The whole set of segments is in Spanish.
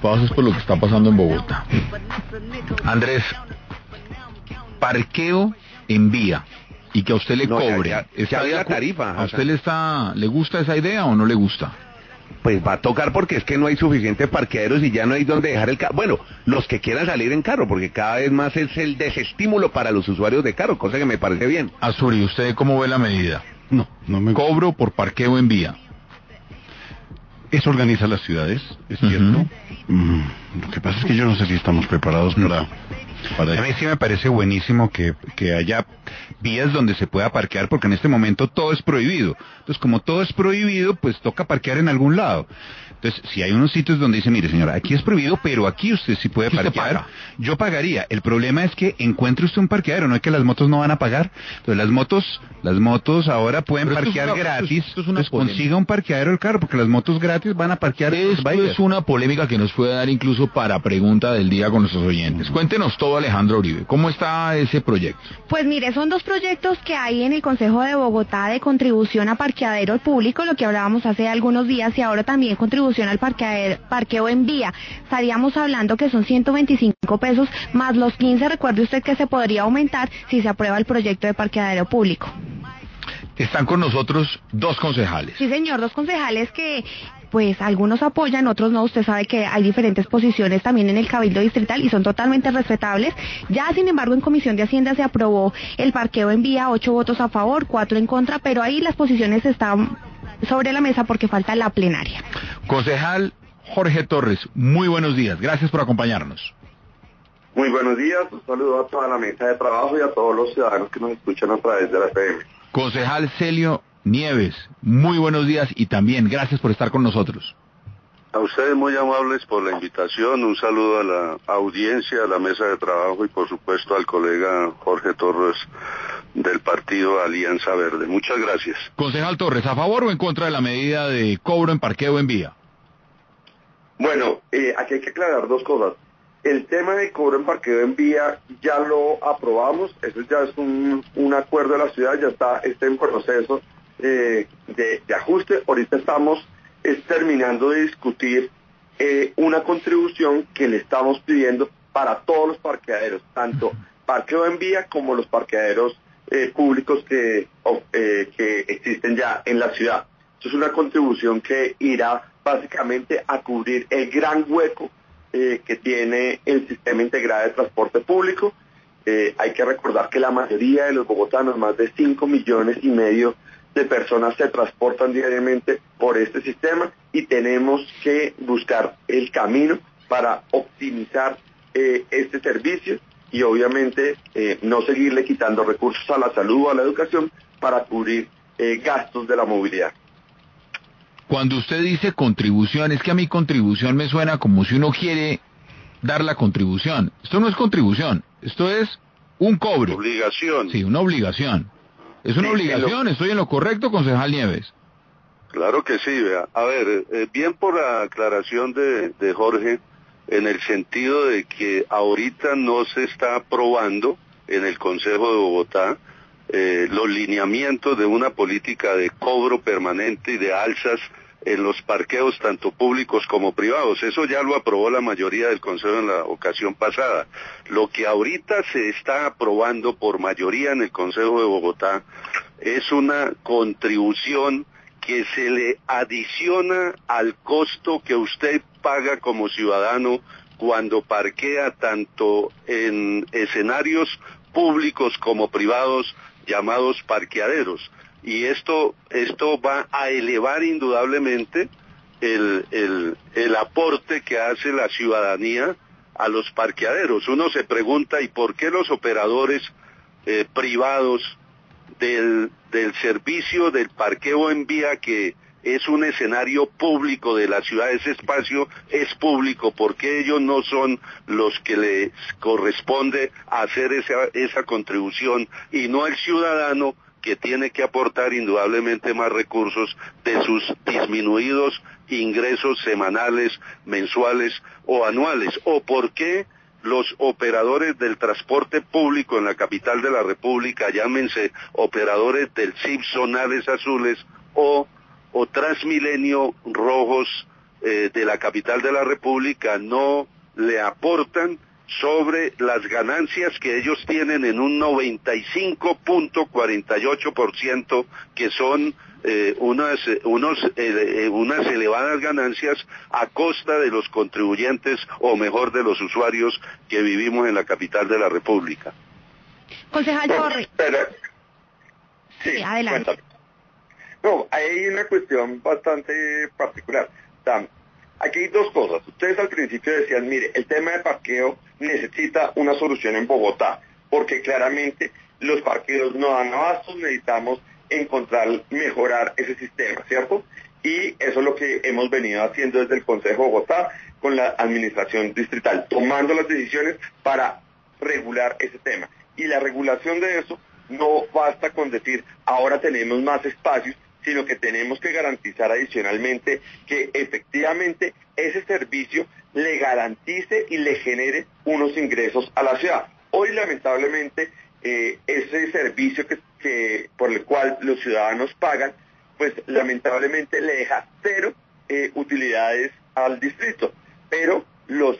preocupados es por lo que está pasando en Bogotá. Andrés, parqueo en vía y que a usted le cobre. Ya había la tarifa. ¿A usted le gusta esa idea o no le gusta? Pues va a tocar porque es que no hay suficientes parqueaderos y ya no hay donde dejar el carro. Bueno, los que quieran salir en carro, porque cada vez más es el desestímulo para los usuarios de carro, cosa que me parece bien. Azuri, ¿usted cómo ve la medida? No me Cobro por parqueo en vía. Eso organiza las ciudades, es cierto. Lo que pasa es que yo no sé si estamos preparados para... A mí sí me parece buenísimo que haya vías donde se pueda parquear, porque en este momento todo es prohibido. Entonces, como todo es prohibido, pues toca parquear en algún lado. Entonces, si hay unos sitios donde dice, mire señora, aquí es prohibido, pero aquí usted sí puede parquear, yo pagaría. El problema es que encuentre usted un parqueadero, no es que las motos no van a pagar. Entonces, las motos ahora pueden parquear gratis. Entonces, consiga un parqueadero el carro, porque las motos gratis van a parquear. Esto es una polémica que nos puede dar incluso para pregunta del día con nuestros oyentes. Cuéntenos todo, Alejandra Uribe. ¿Cómo está ese proyecto? Pues mire, son dos proyectos que hay en el Consejo de Bogotá de contribución a parqueadero público, lo que hablábamos hace algunos días, y ahora también contribución al parqueo en vía. Estaríamos hablando que son 125 pesos más los 15, recuerde usted que se podría aumentar si se aprueba el proyecto de parqueadero público. Están con nosotros dos concejales. Sí, señor, dos concejales que pues algunos apoyan, otros no. Usted sabe que hay diferentes posiciones también en el Cabildo Distrital y son totalmente respetables. Ya, sin embargo, en Comisión de Hacienda se aprobó el parqueo en vía, 8 votos a favor, 4 en contra, pero ahí las posiciones están sobre la mesa porque falta la plenaria. Concejal Jorge Torres, muy buenos días, gracias por acompañarnos. Muy buenos días, un saludo a toda la mesa de trabajo y a todos los ciudadanos que nos escuchan a través de la FM. Concejal Celio Nieves, muy buenos días y también gracias por estar con nosotros. A ustedes muy amables por la invitación, un saludo a la audiencia, a la mesa de trabajo y por supuesto al colega Jorge Torres del partido Alianza Verde. Muchas gracias. Concejal Torres, ¿a favor o en contra de la medida de cobro en parqueo en vía? Bueno, aquí hay que aclarar dos cosas. El tema de cobro en parqueo en vía ya lo aprobamos, eso ya es un acuerdo de la ciudad, ya está en proceso de ajuste. Ahorita estamos terminando de discutir una contribución que le estamos pidiendo para todos los parqueaderos, tanto parqueo en vía como los parqueaderos públicos que existen ya en la ciudad. Esto es una contribución que irá básicamente a cubrir el gran hueco que tiene el sistema integrado de transporte público. Hay que recordar que la mayoría de los bogotanos, más de 5,5 millones de personas se transportan diariamente por este sistema y tenemos que buscar el camino para optimizar este servicio y obviamente no seguirle quitando recursos a la salud o a la educación para cubrir gastos de la movilidad. Cuando usted dice contribución, es que a mí contribución me suena como si uno quiere dar la contribución. Esto no es contribución, esto es un cobro. Obligación. Sí, una obligación. ¿Es una obligación? ¿Estoy en lo correcto, concejal Nieves? Claro que sí, vea. A ver, bien por la aclaración de Jorge, en el sentido de que ahorita no se está aprobando en el Consejo de Bogotá los lineamientos de una política de cobro permanente y de alzas en los parqueos tanto públicos como privados. Eso ya lo aprobó la mayoría del Consejo en la ocasión pasada. Lo que ahorita se está aprobando por mayoría en el Consejo de Bogotá es una contribución que se le adiciona al costo que usted paga como ciudadano cuando parquea tanto en escenarios públicos como privados llamados parqueaderos. Y esto va a elevar indudablemente el aporte que hace la ciudadanía a los parqueaderos. Uno se pregunta, ¿y por qué los operadores privados del servicio del parqueo en vía, que es un escenario público de la ciudad, ese espacio es público, por qué ellos no son los que les corresponde hacer esa contribución y no el ciudadano, que tiene que aportar indudablemente más recursos de sus disminuidos ingresos semanales, mensuales o anuales? ¿O por qué los operadores del transporte público en la capital de la República, llámense operadores del CIP zonales azules o Transmilenio rojos de la capital de la República no le aportan sobre las ganancias que ellos tienen en un 95.48%, que son unas elevadas ganancias a costa de los contribuyentes, o mejor, de los usuarios que vivimos en la capital de la República. Concejal Torres. Sí, adelante. Cuéntame. No, hay una cuestión bastante particular. Aquí hay dos cosas. Ustedes al principio decían, mire, el tema de parqueo necesita una solución en Bogotá, porque claramente los parqueos no dan abasto, necesitamos mejorar ese sistema, ¿cierto? Y eso es lo que hemos venido haciendo desde el Consejo de Bogotá con la administración distrital, tomando las decisiones para regular ese tema. Y la regulación de eso no basta con decir, ahora tenemos más espacios, sino que tenemos que garantizar adicionalmente que efectivamente ese servicio le garantice y le genere unos ingresos a la ciudad. Hoy, lamentablemente, ese servicio por el cual los ciudadanos pagan, pues lamentablemente le deja cero utilidades al distrito, pero los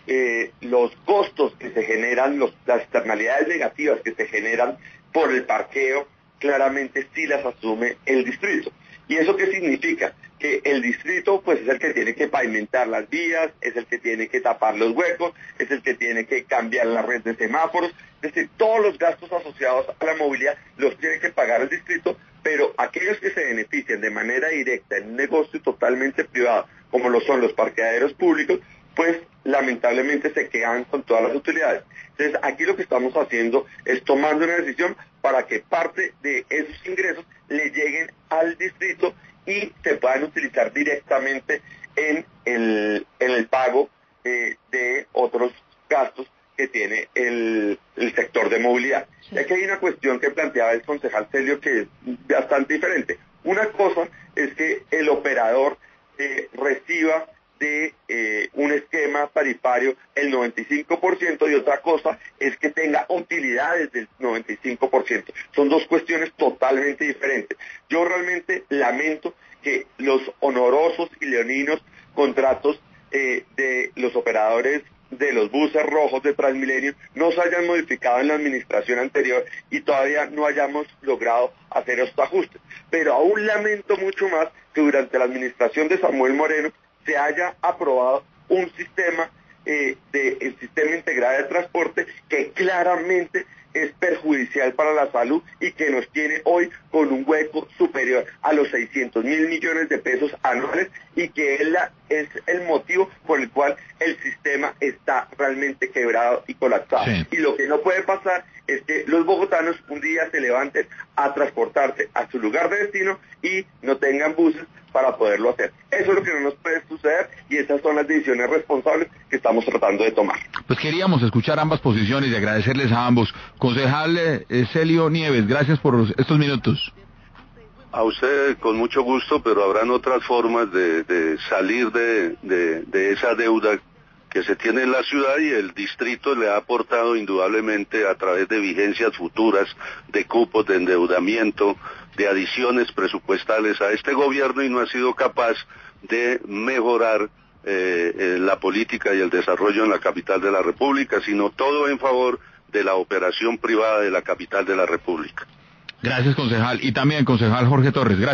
costos que se generan, las externalidades negativas que se generan por el parqueo, claramente sí las asume el distrito. ¿Y eso qué significa? Que el distrito pues es el que tiene que pavimentar las vías, es el que tiene que tapar los huecos, es el que tiene que cambiar la red de semáforos, es decir, todos los gastos asociados a la movilidad los tiene que pagar el distrito, pero aquellos que se benefician de manera directa en un negocio totalmente privado, como lo son los parqueaderos públicos, pues lamentablemente se quedan con todas las utilidades. Entonces aquí lo que estamos haciendo es tomando una decisión para que parte de esos ingresos le lleguen al distrito y se puedan utilizar directamente en el pago de otros gastos que tiene el sector de movilidad. Sí. Y aquí hay una cuestión que planteaba el concejal Celio que es bastante diferente. Una cosa es que el operador reciba de un esquema tarifario el 95% y otra cosa es que tenga utilidades del 95%. Son dos cuestiones totalmente diferentes. Yo realmente lamento que los honorosos y leoninos contratos de los operadores de los buses rojos de Transmilenio no se hayan modificado en la administración anterior y todavía no hayamos logrado hacer estos ajustes. Pero aún lamento mucho más que durante la administración de Samuel Moreno se haya aprobado un sistema el sistema integral de transporte que claramente es perjudicial para la salud y que nos tiene hoy con un hueco superior a los 600.000 millones de pesos anuales y que es el motivo por el cual el sistema está realmente quebrado y colapsado. Sí. Y lo que no puede pasar es que los bogotanos un día se levanten a transportarse a su lugar de destino y no tengan buses para poderlo hacer. Eso es lo que no nos puede suceder y esas son las decisiones responsables que estamos tratando de tomar. Pues queríamos escuchar ambas posiciones y agradecerles a ambos. Concejal Celio Nieves, gracias por estos minutos. A usted con mucho gusto, pero habrán otras formas de salir de esa deuda que se tiene en la ciudad y el distrito le ha aportado indudablemente a través de vigencias futuras, de cupos, de endeudamiento, de adiciones presupuestales a este gobierno y no ha sido capaz de mejorar la política y el desarrollo en la capital de la República, sino todo en favor de la operación privada de la capital de la República. Gracias, concejal. Y también, concejal Jorge Torres. Gracias.